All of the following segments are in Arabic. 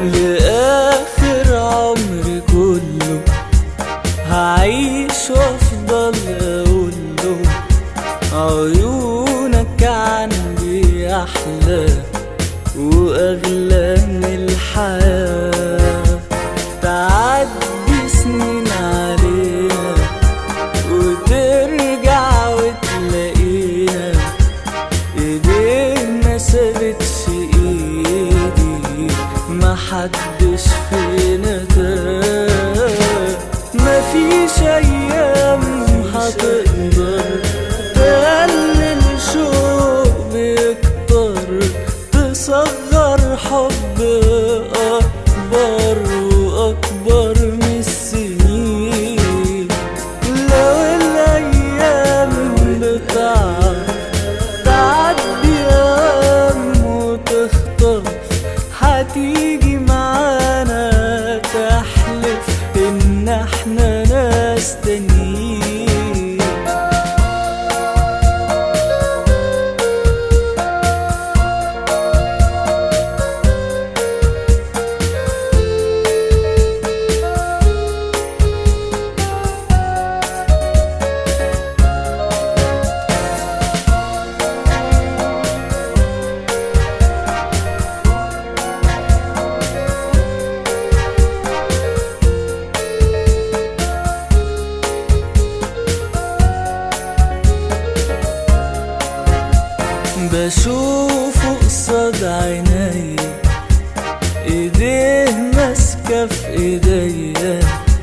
لآخر عمري كله هعيش وافضل اقوله عيونك عندي احلى واغلى من الحياة. تعدي سنين علينا وترجع وتلاقينا ايدينا ما سابتش ايدي، محدش فينا تاه. مفيش ايام هتقدر تقلل شوق بيكتر، تصغر حب اكبر واكبر من السنين. لو الايام تعدي ايام وتخطف، هتيجي معانا تحلف ان احنا ناس تانيين. بشوفه قصاد عيني، ايديه ماسكة في ايديا،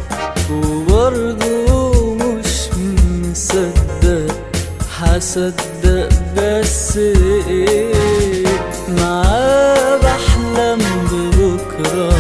وبرضه مش مصدق، هصدق بس ايه؟ معاه بحلم ببكرة،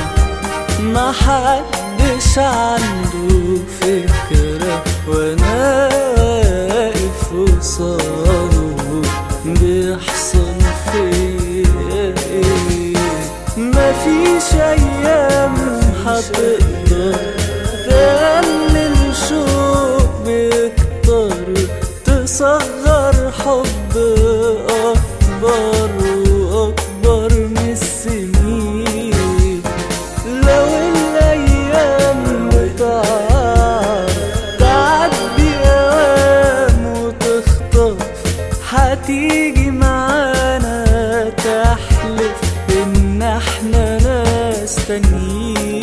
محدش عنده فكرة، وانا واقف قصاده بيحصل فيا ايه؟ مفيش ايام هتقدر تقلل شوق بيكتر، تصغر حب اكبر واكبر من السنين. لو الايام تعدي اوام وتخطف، هتيجي معانا تحلف ان احنا ناس تانيين.